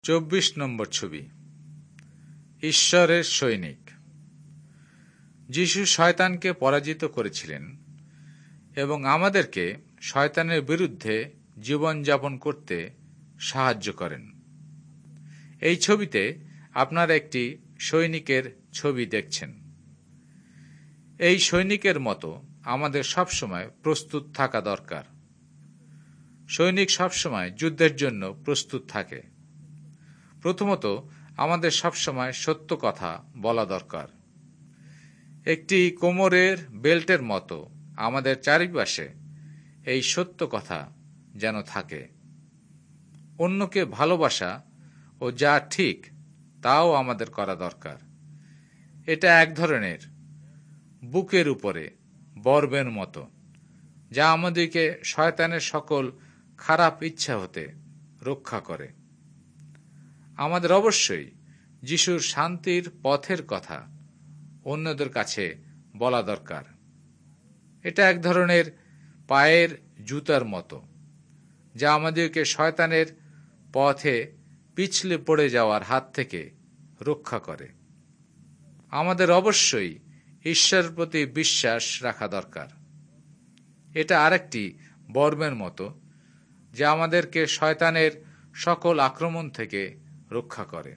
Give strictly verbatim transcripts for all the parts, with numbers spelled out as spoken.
চব্বিশ নম্বর ছবি, ঈশ্বরের সৈনিক। যিশু শয়তানকে পরাজিত করেছিলেন এবং আমাদেরকে শয়তানের বিরুদ্ধে জীবনযাপন করতে সাহায্য করেন। এই ছবিতে আপনারা একটি সৈনিকের ছবি দেখছেন। এই সৈনিকের মতো আমাদের সবসময় প্রস্তুত থাকা দরকার। সৈনিক সবসময় যুদ্ধের জন্য প্রস্তুত থাকে। প্রথমত, আমাদের সবসময় সত্য কথা বলা দরকার। একটি কোমরের বেল্টের মতো আমাদের চারিপাশে এই সত্য কথা যেন থাকে। অন্যকে ভালোবাসা ও যা ঠিক তাও আমাদের করা দরকার। এটা এক ধরনের বুকের উপরে বর্বের মতো, যা আমাদেরকে শয়তানের সকল খারাপ ইচ্ছা হতে রক্ষা করে। আমাদের অবশ্যই যিশুর শান্তির পথের কথা অন্যদের কাছে বলা দরকার। এটা এক ধরনের পায়ের জুতার মতো, যা আমাদেরকে শয়তানের পথে পিছলে পড়ে যাওয়ার হাত থেকে রক্ষা করে। আমাদের অবশ্যই ঈশ্বরের প্রতি বিশ্বাস রাখা দরকার। এটা আরেকটি বর্মের মতো, যা আমাদেরকে শয়তানের সকল আক্রমণ থেকে রক্ষা করে।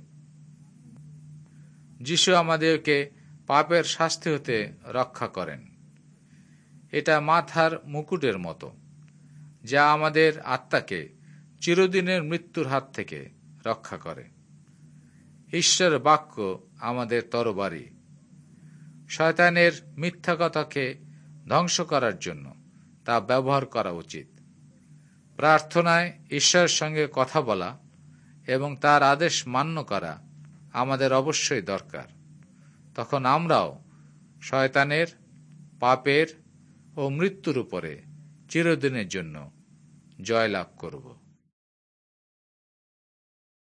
যিশু আমাদেরকে পাপের শাস্তি হতে রক্ষা করেন। এটা মাথার মুকুটের মতো, যা আমাদের আত্মাকে চিরদিনের মৃত্যুর হাত থেকে রক্ষা করে। ঈশ্বরের বাক্য আমাদের তরবারি। শয়তানের মিথ্যা কথাকে ধ্বংস করার জন্য তা ব্যবহার করা উচিত। প্রার্থনায় ঈশ্বরের সঙ্গে কথা বলা এবং তার আদেশ মান্য করা আমাদের অবশ্যই দরকার। তখন আমরাও শয়তানের, পাপের ও মৃত্যুর উপরে চিরদিনের জন্য জয়লাভ করব।